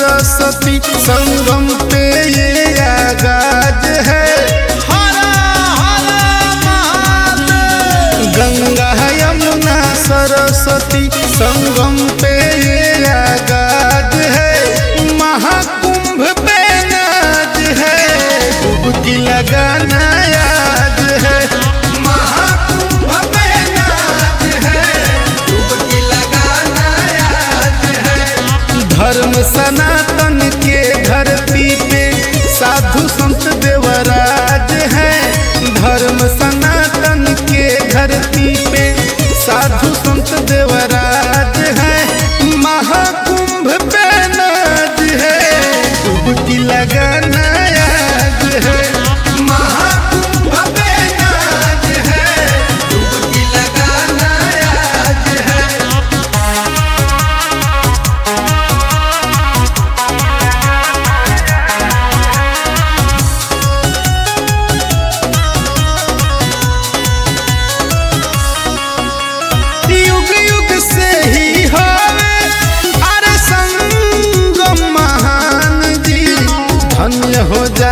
सरस्वती संगम पे ये आगाज है। गंगा यमुना सरस्वती संगम पे ये आगाज है। महाकुंभ पे नाज है, डुबकी लगाना याद है। महाकुंभ पे नाज है, डुबकी लगाना याद है। धर्म सनातन के धरती पे साधु संत देवराज है। धर्म सनातन के धरती पे साधु संत देवराज है। महाकुंभ पे नाज है, डुबकी लगाना याद है। महाकुंभ पे नाज है, डुबकी लगाना याद है। युग युग से ही होवे अरे संगम महान जी, धन्य हो जा